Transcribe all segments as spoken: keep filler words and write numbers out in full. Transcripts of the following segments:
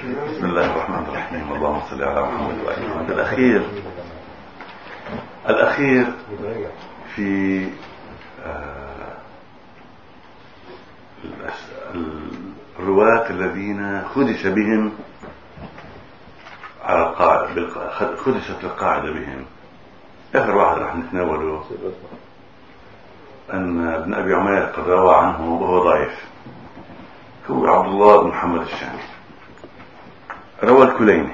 بسم الله الرحمن الرحيم. اللهم صل على محمد وآل محمد. الأخير الأخير في آه الرواة الذين خدش بهم على القاعدة، خدشت القاعدة بهم. آخر واحد راح نتناوله أن ابن أبي عمير قد روى عنه وهو ضعيف، هو عبد الله بن محمد الشامي، روى الكليني.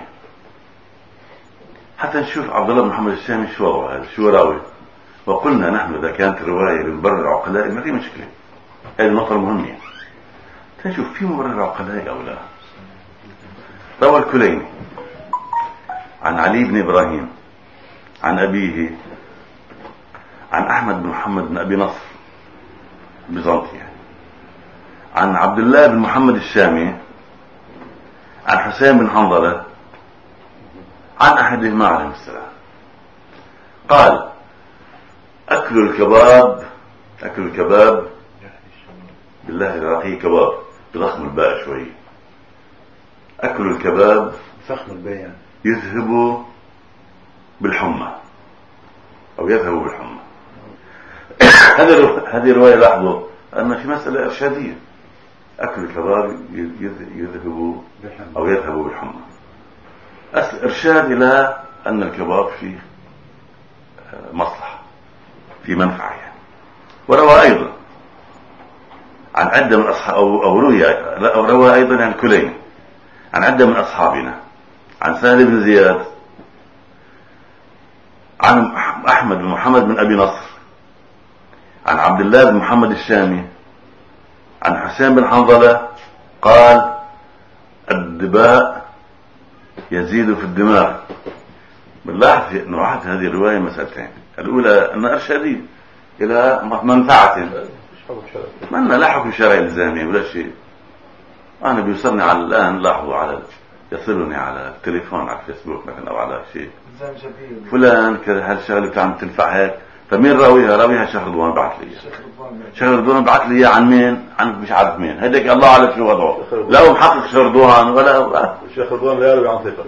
حتى نشوف عبد الله بن محمد الشامي شو وضعه هذا، شو راوي. وقلنا نحن إذا كانت الرواية من بر العقلاء ما في مشكلة، هذه النقطة المهمة. تنشوف في مبرر عقلاء أو لا. روى الكليني عن علي بن إبراهيم عن أبيه عن أحمد بن محمد بن أبي نصر بيزنطي، عن عبد الله بن محمد الشامي عن حسين بن حنظلة عن أحدهما عليه السلام قال: أكل الكباب أكل الكباب بالله العراقي كباب بضخم الباء شوي، أكل الكباب فخم الباء يذهب بالحمى أو يذهب بالحمى. هذه هذه الرواية لاحظوا أن في مسألة إرشادية، أكل الكباب يذهب أو يذهب بالحمى، إرشاد إلى أن الكباب فيه مصلحة، في منفعة يعني. وروى أيضا عن عدة من أصحاب أو روي أو روى أيضا عن كلين عن عدة من أصحابنا، عن سهل بن زياد عن أحمد بن محمد بن أبي نصر عن عبد الله بن محمد الشامي عن حسين بن حنظلة قال: الدباء يزيد في الدماغ. بنلاحظ أن واحد هذه الرواية مسألتين، الأولى أن إرشادية إلى منفعة، ما لا حكم شرعي إلزامي ولا شيء. أنا بيوصلني على الآن، لاحظوا على يصلني على التليفون على الفيسبوك مثلا أو على شيء فلان كذا هالشغلة بتعمل تنفع هيك، فمين راويها؟ راويها شيخ رضوان بعث لي، شيخ رضوان بعث لي عن مين؟ عن مش عارف مين، هديك الله على شو وضعه، لا هو محقق شيخ رضوان ولا شيخ رضوان لا يروي عن ثقة.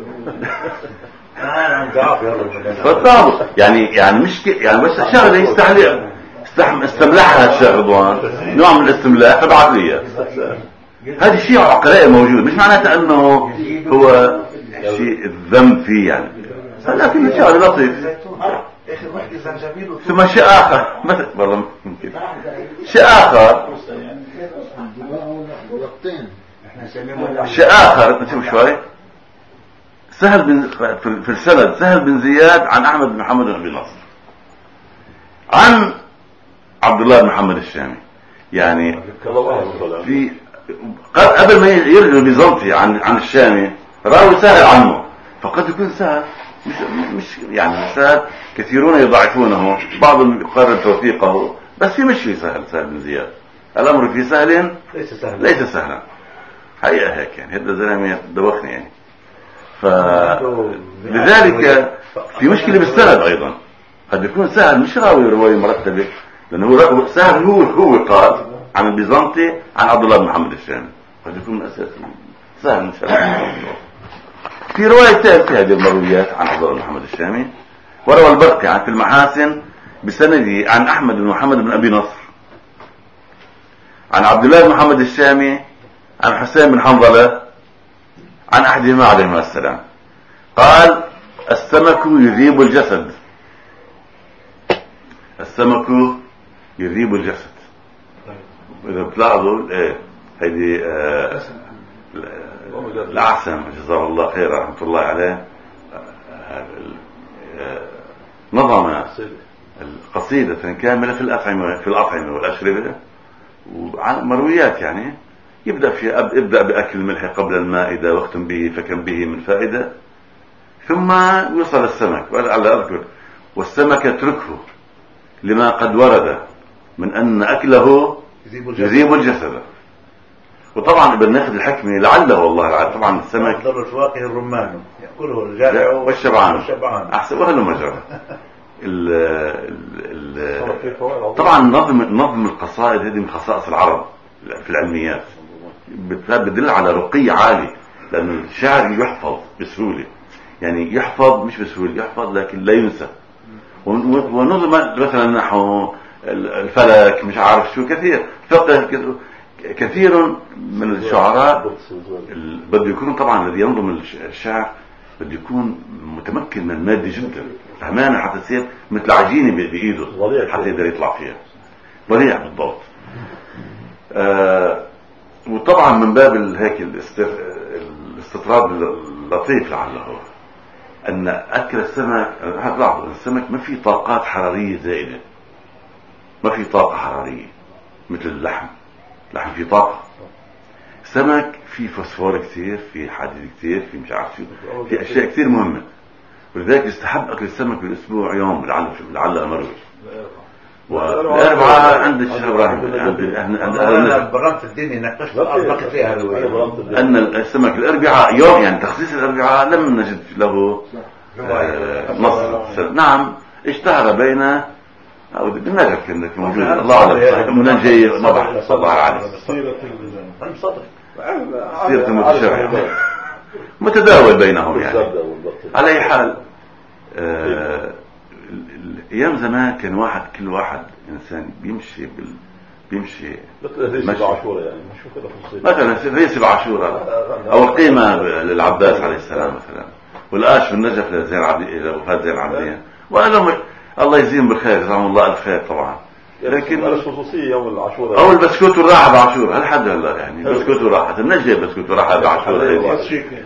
فطابوا يعني يعني مش يعني بس شغله يستحلق استملحها الشيخ رضوان، نوع من الاستملاح، فبعث لي. هذا شيء عقلائي موجود، مش معناته انه هو شيء الذنب فيه يعني، لكن شيء لطيف. ثم شيء آخر مثل والله ممكن شيء آخر شيء آخر نشوف شوي. سهل بن في السند سهل بن زياد عن أحمد بن محمد بن أبي نصر عن عبد الله بن محمد الشامي، يعني في قبل ما يرجع بيزنطي عن عن الشامي راوي سهل عنه، فقد يكون سهل مش مش يعني سهل كثيرون يضعفونه، بعضهم يقرر توثيقه، بس في مش في سهل سهل بن زياد. الأمر في سهل ليس سهلا ليس سهلا حقيقة هيك يعني، هذا زلمة دوخني يعني. فلذلك في مشكلة بالسند أيضا، قد يكون سهل مش راوي رواية مرتبة، لأنه سهل هو هو قال عن البيزنطي عن عبد الله بن محمد الشامي، قد يكون أساس سهل مش راوي. في رواية في هذه المرويات عن عبد الله بن محمد الشامي. وروى البرقي عن في المحاسن بسنده عن أحمد بن محمد بن أبي نصر عن عبد الله بن محمد الشامي عن حسين بن حنظلة عن أحدهما عليهما السلام قال: السمك يذيب الجسد. السمك يذيب الجسد. إذا بتلاحظوا إيه هذه آه الأعسم جزاه الله خير رحمة الله عليه نظم القصيدة كاملة في الأطعمة في الأطعمة والأشربة ومرويات، يعني يبدأ في ابدأ بأكل الملح قبل المائدة واختم به فكم به من فائدة، ثم يوصل السمك. وعلى أذكر والسمك اتركه لما قد ورد من أن أكله يذيب الجسد. وطبعا بناخذ الحكمة لعله والله العظيم، طبعا السمك ضر الفواكه الرمان يأكله الجائع والشبعان أحسن وهذا مجرى. طبعا نظم نظم القصائد هذه من خصائص العرب في العلميات، بدل على رقي عالي لأن الشعر يحفظ بسهولة، يعني يحفظ مش بسهولة، يحفظ لكن لا ينسى. ونظم مثلا نحو الفلك مش عارف شو كثير فقه كثير من الشعراء بده يكون طبعا الذي ينظم الشعر بده يكون متمكن من المادة جدا فهمان حتى تصير مثل عجينة بإيده حتى يقدر يطلع فيها ضليع بالضبط. آه وطبعا من باب هيك الاستطراد اللطيف لعله أن أكل السمك هتلاحظوا السمك ما في طاقات حرارية زائدة، ما في طاقة حرارية مثل اللحم. اللحم فيه طاقة، سمك فيه فوسفور كثير، فيه حديد كثير، فيه مش عارف شو، في أشياء كثير مهمة، ولذلك يستحب أكل السمك بالأسبوع يوم لعل لعل أمره. والأربعة عند الشيخ إبراهيم أنا برمت الدنيا نقشت الأربعة فيها أن السمك الأربعاء يوم، يعني تخصيص الأربعاء لم نجد له نص. نعم اشتهر بين أو بالنجف كأنك موجود الله أعلم من جاي نضح صلى الله عليه سيرة المتشرع متداول بينهم يعني. على أي حال آه ايام زمان كان واحد كل واحد انسان بيمشي بال... بيمشي مثلا في سبع عاشوراء او القيمه للعباس عليه السلام مثلا، والاش بالنجف لزين العابدين الى وفاه زين العابدين، وانا الله يجزيهم بالخير جزاهم الله الخير طبعا. لكن الخصوصيه يوم العاشوراء او البسكوت والراحه بعاشوراء هالحد هلا يعني بسكوت وراحه النجي بسكوت وراحه بعاشوراء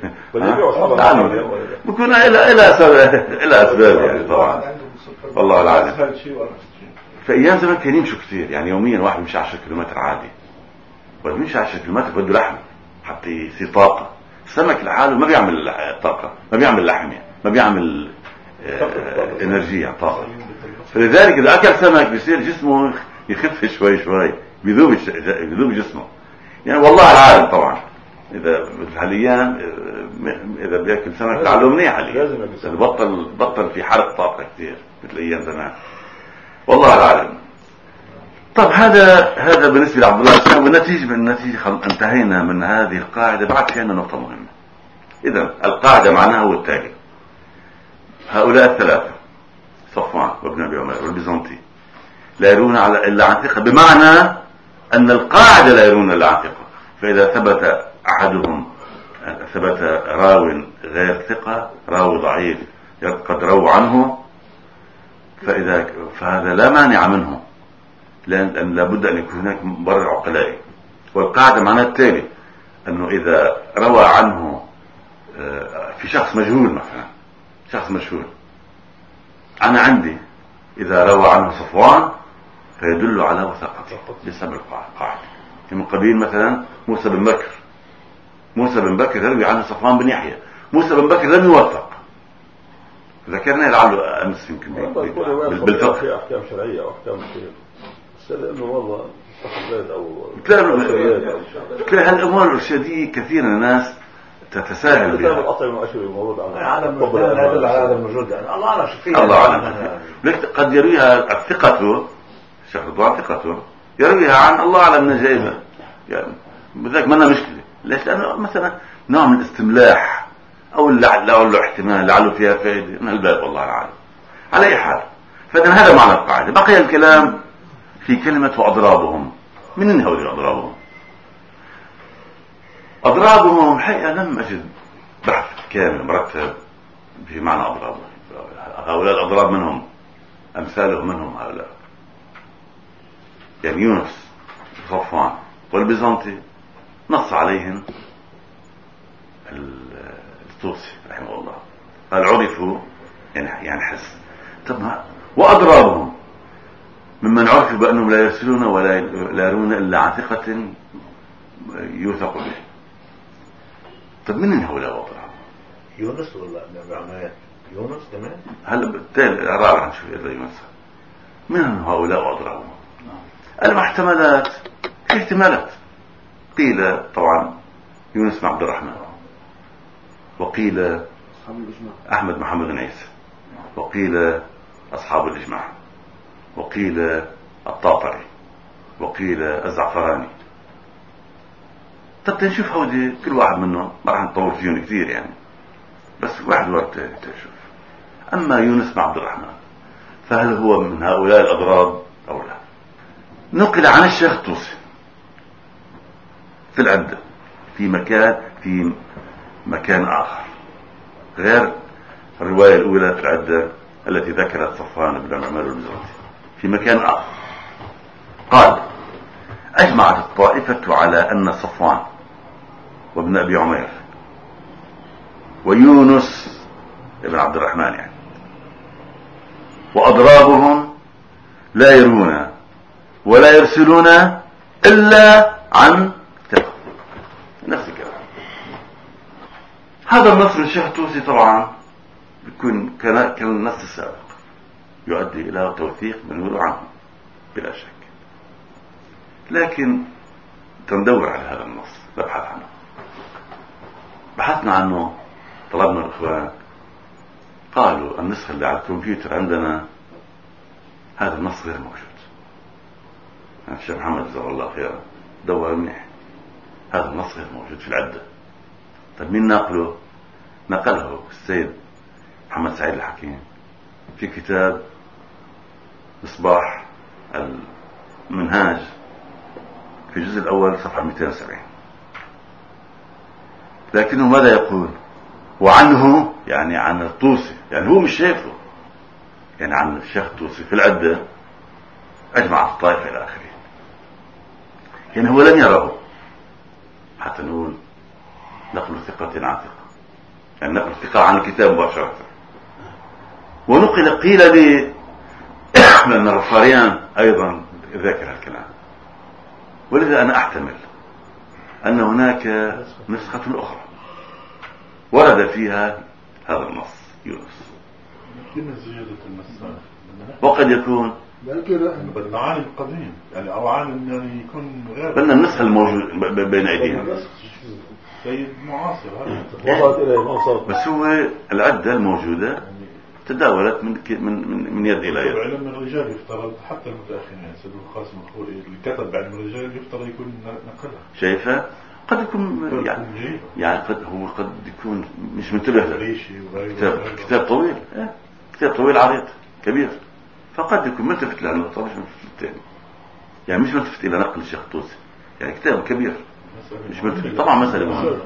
بكون الى الى الى اسباب يعني طبعا والله العظيم. فايام زمان كان يمشوا كثير، يعني يوميا واحد يمشي عشرة كيلومتر عادي، بده يمشي عشرة كيلومتر بده لحم حتى يصير طاقه. السمك لحاله ما بيعمل طاقه، ما بيعمل لحمه، ما بيعمل آه انرجيه طاقه. فلذلك اذا اكل سمك بيصير جسمه يخف شوي شوي، بيذوب بيذوب جسمه يعني والله العالم طبعا. اذا حاليا اذا بياكل سمك لعله منيح عليه، بطل بطل في حرق طاقه كثير مثل ايام زمان والله العالم. طب هذا هذا بالنسبه لعبد الله السلام. والنتيجه بالنتيجه انتهينا من هذه القاعده. بعد في عندنا نقطه مهمه. اذا القاعده معناها هو التالي: هؤلاء الثلاثه صفوان وابن ابي عمر والبيزنطي لا يرون على الا عن ثقه، بمعنى ان القاعده لا يرون الا عن ثقه. فاذا ثبت احدهم ثبت راو غير ثقه، راو ضعيف قد رووا عنه، فاذا فهذا لا مانع منه، لان لابد ان يكون هناك مبرر عقلائي. والقاعده معناها التالي: انه اذا روى عنه في شخص مجهول، مثلا شخص مجهول، انا عندي اذا روى عنه صفوان فيدل على وثاقته بسبب القاعده. من قبيل مثلا موسى بن بكر، موسى بن بكر يروي عنه صفوان بن يحيى، موسى بن بكر لم يوثق، ذكرنا لعله امس يمكن بالفقه في احكام شرعيه واحكام كثيره، بس انه والله تقليد او تلاقي هالامور الارشاديه كثير من الناس تتساهل بها. الاطعمه الاشهر الموجود عن عالم هذا العالم الموجود الله اعلم شو فيها، الله اعلم. قد يرويها الثقه الشيخ رضوان ثقته يرويها عن الله اعلم من جايبها، يعني بذلك ما لنا مشكله. ليش؟ لانه مثلا نوع من الاستملاح او لعله له احتمال، لعله فيها فائده من الباب والله العالم. على اي حال، فاذا هذا معنى القاعده. بقي الكلام في كلمه واضرابهم. من هؤلاء اضرابهم؟ اضرابهم حقيقه لم اجد بحث كامل مرتب في معنى اضرابهم. هؤلاء الاضراب منهم امثالهم منهم هؤلاء، يعني يونس صفوان والبيزنطي نص عليهم الطوسي رحمه الله، قال عرفوا يعني يعني حس. طب واضرابهم ممن عرفوا بانهم لا يرسلون ولا لا يرون الا عن ثقه يوثق به. طب من هؤلاء اضراب؟ يونس ولا عمايات يونس كمان؟ هلا بالتالي الرابع نشوف اذا يونس من هؤلاء اضرابهم. المحتملات في احتمالات. قيل طبعا يونس بن عبد الرحمن، وقيل احمد محمد بن عيسى، وقيل اصحاب الاجماع، وقيل الطاطري، وقيل الزعفراني. طب تنشوف هودي كل واحد منهم، ما راح نطول فيهم كثير يعني، بس واحد وقت تشوف. أما يونس بن عبد الرحمن فهل هو من هؤلاء الأضراب أو لا؟ نقل عن الشيخ طوسي في العدة في مكان في مكان آخر غير الرواية الأولى في العدة التي ذكرت صفوان بن عمر المزرعي، في مكان آخر قال: أجمعت الطائفة على أن صفوان وابن أبي عمير ويونس ابن عبد الرحمن يعني وأضرابهم لا يرون ولا يرسلون إلا عن ثقة. نفس الكلام. هذا النص للشيخ طوسي طبعا بيكون كالنص السابق، يؤدي إلى توثيق من يقول عنه بلا شك، لكن تندور على هذا النص نبحث عنه. بحثنا عنه، طلبنا الإخوان، قالوا النسخة اللي على الكمبيوتر عندنا هذا النص غير موجود. الشيخ محمد جزاه الله خيرا دور منيح، هذا النص غير موجود في العدة. طيب مين ناقله؟ نقله السيد محمد سعيد الحكيم في كتاب مصباح المنهاج في الجزء الأول صفحة مئتين وسبعين. لكنه ماذا يقول؟ وعنه يعني عن الطوسي، يعني هو مش شايفه، يعني عن الشيخ الطوسي في العدة أجمع الطائفة إلى آخره، يعني هو لم يره حتى نقول نقل ثقة عن ثقة، يعني نقل ثقة عن الكتاب مباشرة. ونقل قيل لي لأن الرفاريان أيضا ذاكر الكلام، ولذا أنا أحتمل أن هناك نسخة أخرى ورد فيها هذا النص يونس، وقد يكون عالم قديم يعني أو عالم يعني يكون غير بل النسخة الموجود بين أيدينا سيد معاصر هذا وضعت إليه ما بس هو العدة الموجودة تداولت من من من يد إلى يد. علم الرجال يفترض حتى المتأخرين يعني سيد القاسم الخوري اللي كتب عن الرجال يفترض يكون نقلها. شايفة قد يكون يعني يعني قد هو قد يكون مش منتبه له. كتاب كتاب طويل اه كتاب طويل عريض كبير، فقد يكون ملتفت له النقطة مش ملتفت الثاني، يعني مش ملتفت إلى نقل الشيخ طوسي، يعني كتاب كبير مش ملتفت. طبعا مسألة مهمة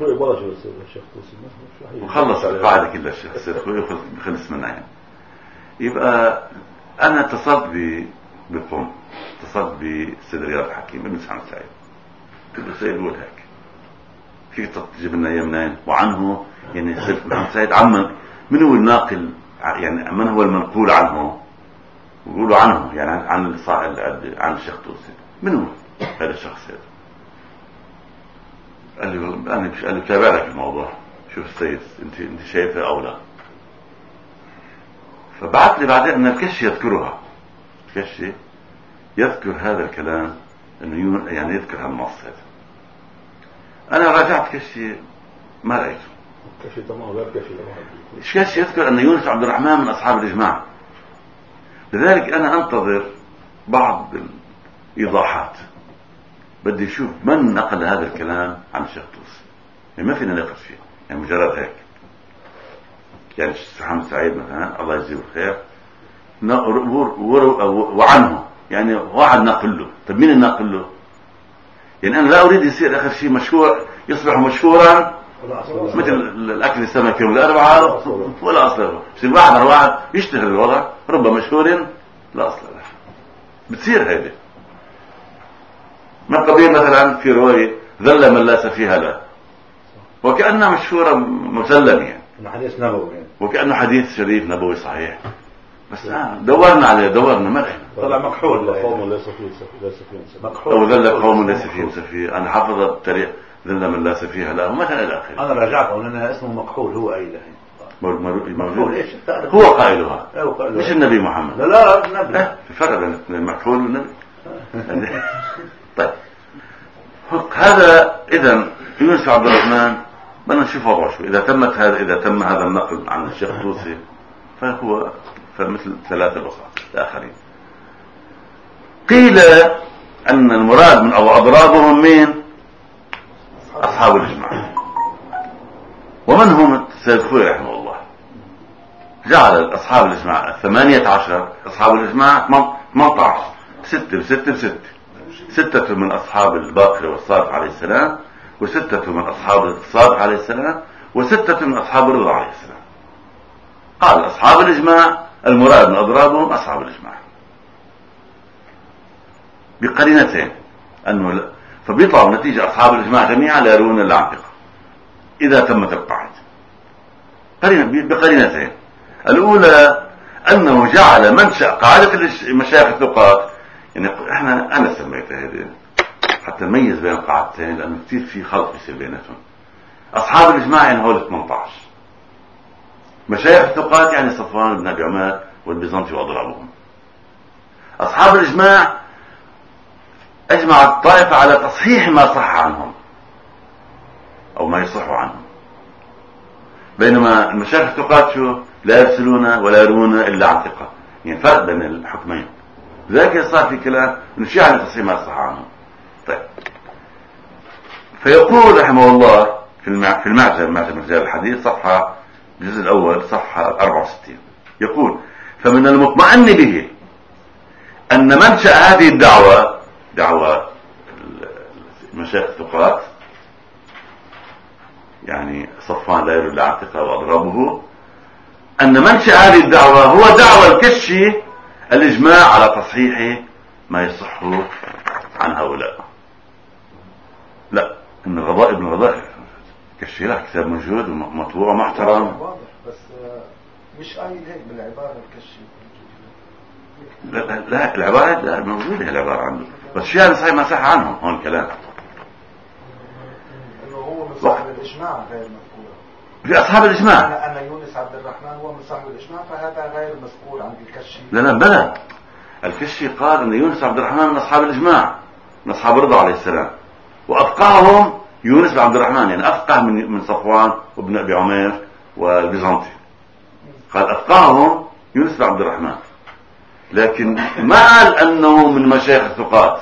وخلص القاعدة كلها الشيخ السيد خوي خلص منها يعني. يبقى أنا اتصلت بقوم اتصلت بالسيد رياض الحكيم ابن محمد سعيد، قلت له سيد قول هيك فيك تجيب لنا اياه منين وعنه، يعني السيد محمد سعيد عمن من هو الناقل، يعني من هو المنقول عنه ويقولوا عنه يعني عن عن الشيخ طوسي، من هو هذا الشخص هذا؟ قال لي انا مش قال لي تابع لك الموضوع، شوف السيد انت انت شايفه او لا. فبعث لي بعدين ان الكشي يذكرها، الكشي يذكر هذا الكلام انه يعني يذكر هالنص هذا. انا راجعت كشي ما رايته كشي تمام غير كشي تمام. كشي يذكر ان يونس عبد الرحمن من اصحاب الاجماع، لذلك انا انتظر بعض الايضاحات، بدي اشوف من نقل هذا الكلام عن الشيخ طوسي، يعني ما فينا نقص فيه يعني مجرد هيك. يعني الشيخ محمد سعيد مثلا الله يجزيه الخير وعنه يعني واحد ناقل له، طب مين الناقل له؟ يعني انا لا اريد يصير اخر شيء مشهور يصبح مشهورا مثل الاكل السمك يوم الاربعاء ولا اصل له، يصير واحد على واحد يشتغل الوضع رب مشهور لا اصل له. بتصير هذه من قبيل مثلا في روايه ذل من لا سفيه له، وكأنها مشهورة مسلم يعني حديث نبوي يعني. وكأنه حديث شريف نبوي صحيح، بس آه دورنا عليه دورنا ما لقينا، طلع مكحول قوم ليس فيه ليس فيه مكحول او ذل قوم ليس فيهم سفيه. انا حافظ التاريخ ذل من لا سفيه له ومثلا الى اخره. انا راجعت لانها اسمه مكحول هو قايله موجود هو قائلها مش النبي محمد. لا لا النبي اه في فرق بين المكحول والنبي. طيب هذا اذا يونس عبد الرحمن بدنا نشوف وضعه شو اذا تمت هذا اذا تم هذا النقل عن الشيخ طوسي فهو فمثل ثلاثة الأخرى الآخرين. قيل أن المراد من أو أضرابهم مين؟ أصحاب الإجماع. ومن هم السيد الخوئي رحمه الله؟ جعل أصحاب الإجماع ثمانية عشر، أصحاب الإجماع ثمانية عشر، ستة بستة بستة، ستة من أصحاب الباقر والصادق عليه السلام، وستة من أصحاب الصادق عليه السلام، وستة من أصحاب الرضا عليه السلام. قال أصحاب الإجماع المراد من أضرابهم أصحاب الإجماع بقرينتين، أنه فبيطلعوا نتيجة أصحاب الإجماع جميعا لا يرون إلا عن ثقة إذا تمت القاعدة. قرينة بقرينتين، الأولى أنه جعل منشأ قاعدة مشايخ الثقات، يعني إحنا أنا سميتها هذه حتى نميز بين القاعدتين لأنه كثير في خلط يصير بيناتهم. أصحاب الإجماع يعني هول ثمانية عشر، مشايخ الثقات يعني صفوان بن أبي عماد والبيزنطي وأضرابهم. أصحاب الإجماع أجمع الطائفة على تصحيح ما صح عنهم أو ما يصح عنهم، بينما المشايخ الثقات شو لا يرسلون ولا يرون إلا عن ثقة، يعني فرق بين الحكمين. لذلك صار في كلام نشيع عن تصحيح ما صح عنهم. طيب، فيقول رحمه الله في في المعجم معجم رجال الحديث صفحة الجزء الأول صفحة أربعة وستين، يقول: فمن المطمئن به أن منشأ هذه الدعوة، دعوة مشايخ الثقات يعني صفوان لا يرون إلا عن ثقة وأضرابه، أن منشأ هذه الدعوة هو دعوة الكشي الإجماع على تصحيح ما يصح عن هؤلاء. لا، إن الغضاء ابن الغضاء كشي له كتاب موجود ومطبوع ومحترم، بس مش قايل هيك بالعبارة الكشي. لا, لا العبارة لا موجودة، العبارة عنده، بس شيء هذا صحيح ما صح عنهم هون الكلام. إنه هو من صاحب الإجماع غير مذكور في أصحاب الإجماع. أنا أنا يونس عبد الرحمن هو من صاحب الإجماع، فهذا غير مذكور عند الكشي. لا لا بلى، الكشي قال أن يونس عبد الرحمن من أصحاب الإجماع، من أصحاب الرضا عليه السلام، وأفقههم يونس بن عبد الرحمن، يعني أفقه من من صفوان وابن أبي عمير والبيزنطي. قال أفقههم يونس بن عبد الرحمن، لكن ما قال أنه من مشايخ الثقات،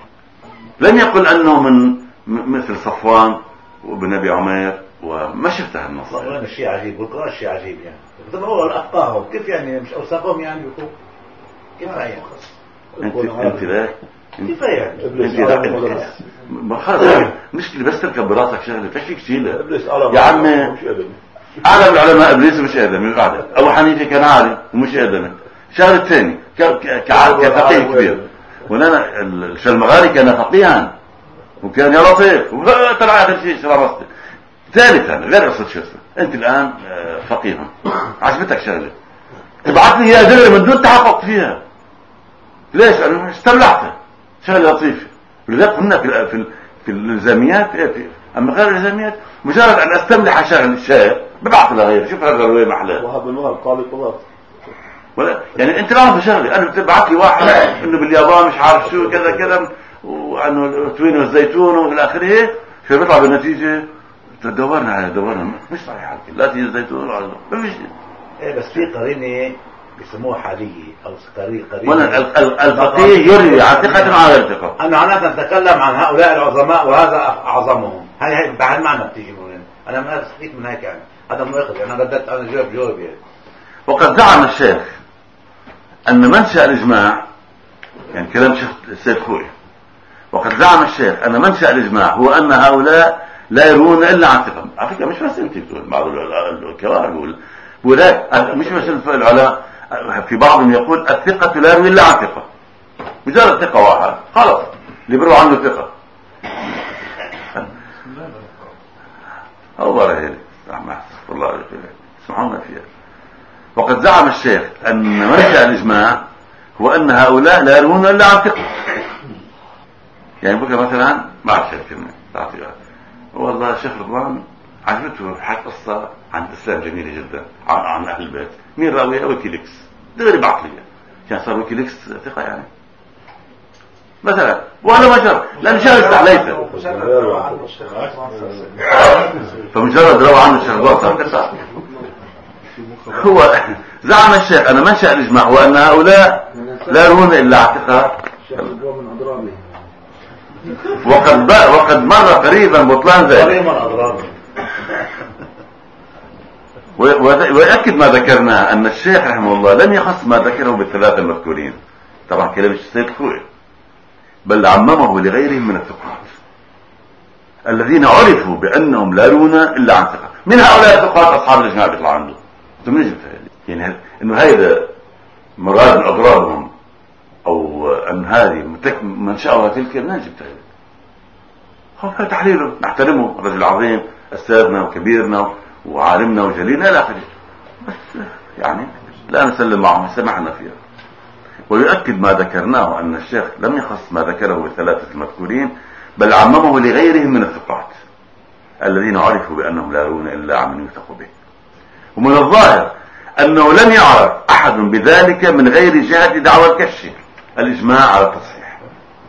لم يقل أنه من مثل صفوان وابن أبي عمير، وما شفت هالنص. والله الشيء عجيب، والقرآن شيء عجيب يعني. طب هو الأفقاهم كيف يعني مش أوصافهم يعني يكون كيف يعني؟ أنت أنت ذاك كيف يعني؟ أنت ما خلاص مشكلة، بس تركب براسك شغلة فيش فيك تشيلها يا عمي. أعلم العلماء إبليس مش آدمي قاعدة، أبو حنيفة كان عالم ومش آدمي. شغلة الثاني كفقيه كبير، ولنا الشلمغاري كان فقيها وكان يا لطيف وطلع آخر شيء شرمسته. ثالثا غير قصة شو أنت الآن فقيها، عجبتك شغلة ابعث لي يا دري من دون تحقق فيها. ليش؟ أنا استبلعتها شغلة لطيفة. ولذلك قلنا في في في الالزاميات، اما غير الالزاميات مجرد ان استملح شغل الشيء ببعث له غير، شوف هذا وين محله وهذا النهار قال خلاص ولا يعني انت لا في شغله، انا بتبعث لي واحد انه باليابان مش عارف شو كذا كذا وانه التوين والزيتون والى اخره، شو بيطلع بالنتيجه دورنا على دورنا مش صحيح لا تيجي الزيتون ولا ما فيش. ايه بس في قرينه بيسموها حاليه او قرينه ولا الفقيه يروي عن ثقه على ثقه. انا معناتها نتكلم عن هؤلاء العظماء وهذا اعظمهم، هاي هي بعد معنى بتيجي من هنا. انا ما استفيد من هيك يعني، هذا مؤاخذ انا ردت انا جاوب جواب يعني. وقد زعم الشيخ ان منشأ الاجماع، يعني كلام شيخ السيد خوي، وقد زعم الشيخ ان منشأ الاجماع هو ان هؤلاء لا يرون الا عن ثقه. على فكره مش بس انت بتقول، بعض الكبار بيقول ولا مش بس العلماء، في بعضهم يقول الثقة لا يروي الا عن ثقة، مجرد ثقة واحد خلاص اللي بيروي عنه ثقة. الله رهيب رحمة الله سبحانه فيها. وقد زعم الشيخ ان منشأ الاجماع هو ان هؤلاء لا يروون الا عن ثقة. يعني بكره مثلا ما اعرف كلمة تعطيها، والله الشيخ رضوان عجبته حكى قصة عن الإسلام جميلة جدا عن, عن أهل البيت. مين راويها؟ ويكيليكس. دغري بعقلية كان صار ويكيليكس ثقة يعني مثلا، وأنا ما شرط لأن شغل استعليته فمجرد روى عنه الشيخ رضوان صار ثقة. هو زعم الشيخ أن منشأ الإجماع هو أن هؤلاء لا يرون إلا عن ثقة. وقد وقد مر قريبا بطلان ذلك. ويؤكد ما ذكرناه أن الشيخ رحمه الله لم يخص ما ذكره بالثلاثة المذكورين، طبعا كلام السيد الخوئي، بل عممه لغيرهم من الثقات الذين عرفوا بأنهم لا يرون إلا عن ثقة. من هؤلاء الثقات أصحاب الإجماع بيطلع عنده. ثم نجد يعني إنه هذا مراد من أضرارهم أو أن هذه منشأها تلك، ما نجد هذا تحليله، نحترمه، الرجل العظيم أستاذنا وكبيرنا وعالمنا وجليلنا إلى آخره، بس يعني لا نسلم معهم سمحنا فيها. ويؤكد ما ذكرناه أن الشيخ لم يخص ما ذكره بالثلاثة المذكورين، بل عممه لغيرهم من الثقات الذين عرفوا بأنهم لا يرون إلا عمن يوثق به. ومن الظاهر أنه لم يعرف أحد بذلك من غير جهة دعوى الكشف الإجماع على التصحيح.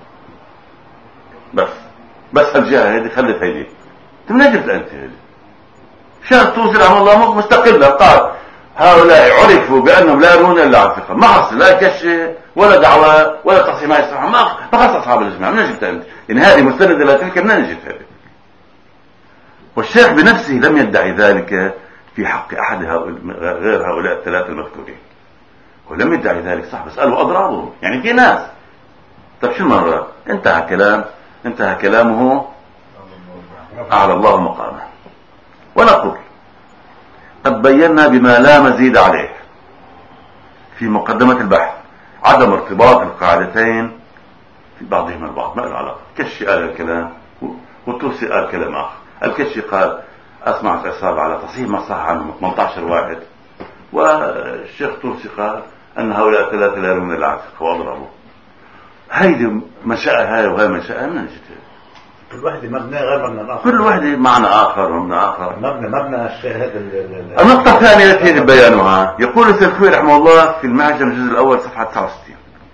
بس بس الجهة هذه خلت هذه تمنجد أنت هذه شان توصل عن الله مستقلة، قال هؤلاء عرفوا بأنهم لا يرون إلا عن ثقة، ما خص لا كشف ولا دعوة ولا تصحيح، ما يصح، ما خص أصحاب الإجماع. من جبت أنت إن هذه مستندة لا تلك؟ من جبت هذه؟ والشيخ بنفسه لم يدعي ذلك في حق أحد غير هؤلاء الثلاثة المذكورين، ولم يدعي ذلك صح، بس قالوا أضرابهم يعني في ناس. طب شو المرة؟ انتهى كلام انتهى كلامه أعلى الله مقامه. ونقول قد بينا بما لا مزيد عليه في مقدمة البحث عدم ارتباط القاعدتين في بعضهما البعض، ما له علاقة. الكشي قال الكلام والتوسي قال كلام آخر. الكشي قال أسمعت عصابة على تصحيح ما صح عنهم ثمانية عشر واحد، والشيخ توسي قال أن هؤلاء الثلاثة لا يرون العتق وأضربوا. هيدي منشأة هاي وهي منشأة من نجد كل واحدة مبنى غير مبنى آخر، كل واحدة معنى آخر ومبنى آخر. مبنى مبنى الشاهد. النقطة الثانية التي يجب بيانها، يقول السيد الخوئي رحمه الله في المعجم الجزء الأول صفحة تسعة وستين،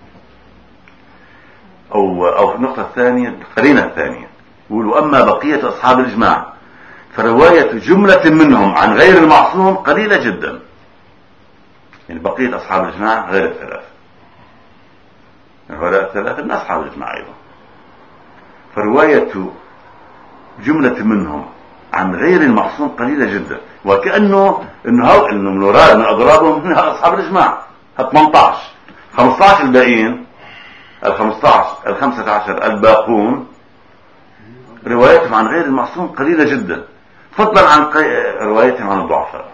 أو أو النقطة الثانية القرينة الثانية، يقولوا أما بقية أصحاب الإجماع فرواية جملة منهم عن غير المعصوم قليلة جدا. يعني بقية أصحاب الإجماع غير الثلاثة، هؤلاء الثلاثة من أصحاب الإجماع أيضا، فرواية جملة منهم عن غير المعصوم قليلة جدا، وكأنه إنه إنه من وراء من أضرابهم من أصحاب الإجماع ثمانية عشر خمسة عشر الباقيين ال خمسة عشر ال خمسة عشر الباقون روايتهم عن غير المعصوم قليلة جدا، فضلا عن روايتهم عن الضعفاء.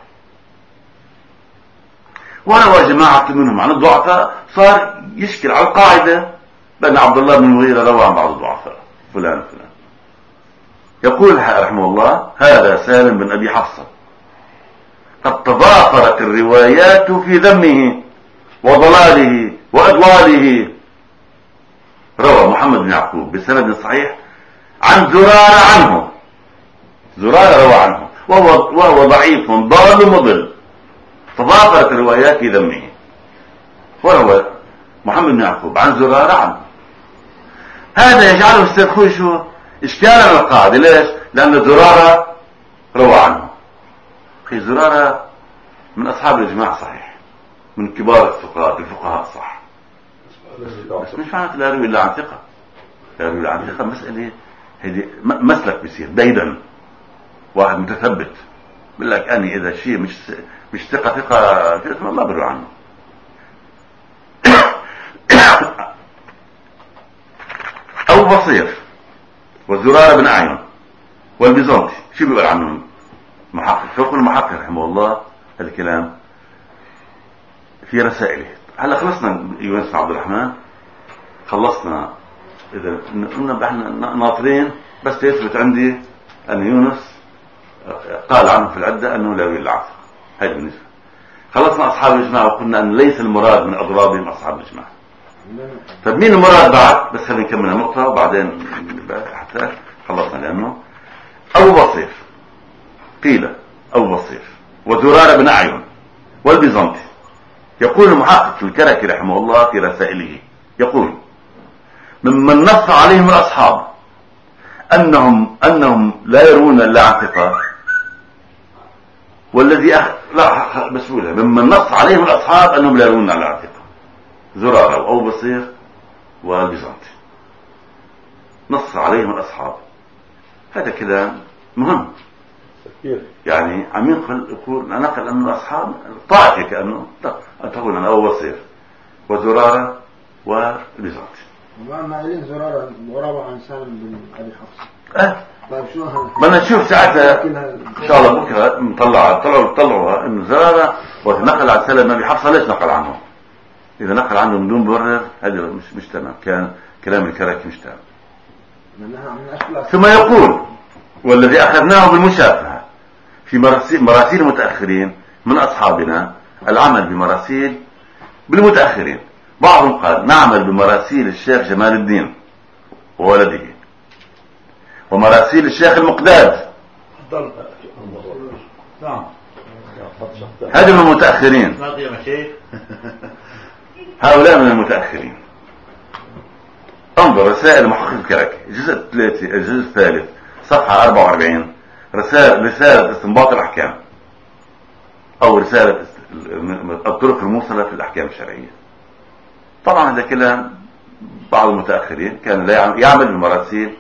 وروى جماعة منهم عن الضعفاء صار يشكل على القاعدة بأن عبد الله بن المغيرة روى عن بعض الضعفاء فلان فلان. يقول رحمه الله هذا سالم بن أبي حفصة قد تضافرت الروايات في ذمه وضلاله وأضلاله. روى محمد بن يعقوب بسند صحيح عن زرارة عنه، زرارة روى عنه وهو, وهو ضعيف ضال مضل، تضافرت الروايات في ذمه. وروى محمد بن يعقوب عن زرارة عنه. هذا يجعله السيد خوي شو إشكالا على القاعدة. ليش؟ لأن زرارة روى عنه. أخي زرارة من أصحاب الإجماع صحيح، من كبار الثقات الفقهاء صح، بس مش معنى لا يروي إلا عن ثقة. لا يروي إلا عن ثقة مسألة هذه مسلك بيصير دايما واحد متثبت بيقول لك أني إذا شيء مش مش ثقة ثقة ما بروي عنه. أو بصير وزرارة بن أعين والبيزنطي شو بيقول عنهم محقق؟ فيقول المحقق رحمه الله الكلام في رسائله. هلا خلصنا يونس عبد الرحمن، خلصنا. إذا قلنا احنا ناطرين بس يثبت عندي أن يونس قال عنه في العدة أنه لا يروي العتق. هذا بالنسبة خلصنا أصحاب الإجماع، وقلنا أن ليس المراد من أضرابهم أصحاب الإجماع. طب مين المراد بعد؟ بس خلينا نكمل النقطة وبعدين حتى خلصنا. لأنه أبو بصير قيل أبو بصير وزرارة بن أعين والبيزنطي. يقول المحقق الكركي رحمه الله في رسائله، يقول ممن نص عليهم الأصحاب أنهم أنهم لا يرون إلا عن ثقة، والذي أخ... لا مسؤولة ممن نص عليهم الأصحاب أنهم لا يرون إلا عن ثقة، زرارة وأبو بصير والبيزنطي. نص عليهم الأصحاب. هذا كلام مهم. يعني عم ينقل يقول نقل أن الأصحاب طائفة كأنه تقول أنا أبو بصير وزرارة والبيزنطي. وما قايلين زرارة وروى عن سالم بن أبي حفص. أه طيب شو هذا؟ بدنا نشوف ساعتها إن شاء الله بكرة نطلع طلعوا طلعوها إنه زرارة ونقل عن سالم بن أبي حفص. ليش نقل عنه؟ إذا نقل عنه من دون مبرر هذا مش مش تمام. كان كلام الكركي مش تمام. ثم يقول والذي أخذناه بالمشافهة في مراسيل, مراسيل المتأخرين من أصحابنا العمل بمراسيل بالمتأخرين. بعضهم قال نعمل بمراسيل الشيخ جمال الدين وولده ومراسيل الشيخ المقداد. هذا من المتأخرين. هؤلاء من المتأخرين. انظر رسائل محقق الكركي الجزء الثالث الجزء الثالث صفحة أربعة وأربعين رسالة رسالة استنباط الأحكام أو رسالة الطرق الموصلة في الأحكام الشرعية. طبعا هذا كلام بعض المتأخرين كان لا يعمل بمراسيل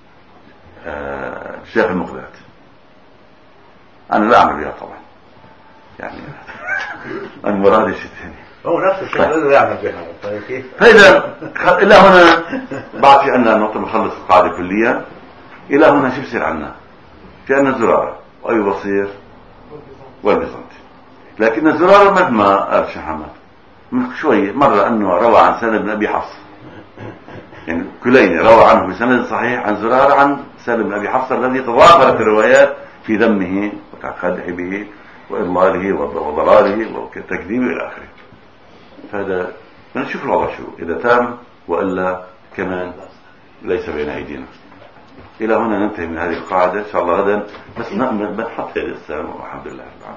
الشيخ المقداد. أنا لا أعمل بها طبعا. يعني المراد شيء ثاني. هو نفس الشيء اللي يعمل بها. طيب كيف؟ فإذا إلى هنا بعد في أن نقطة نخلص القاعدة كليا. إلى هنا شو بصير عنا؟ في أن زرارة وأي بصير والبيزنطي. لكن الزرارة مثل ما قال الشيخ محمد من شوية مرة أنه روى عن سالم بن أبي حفص. يعني كليني روى عنه بسند صحيح عن زرارة عن سالم بن أبي حفص الذي تضافرت الروايات في ذمه وتخدع به وإضلاله وضلاله وتكذيبه إلى آخره. فهذا نشوف الوضع شو إذا تام وإلا كمان ليس بين أيدينا. إلى هنا ننتهي من هذه القاعدة إن شاء الله غدا بس نحط هذه السلام والحمد لله.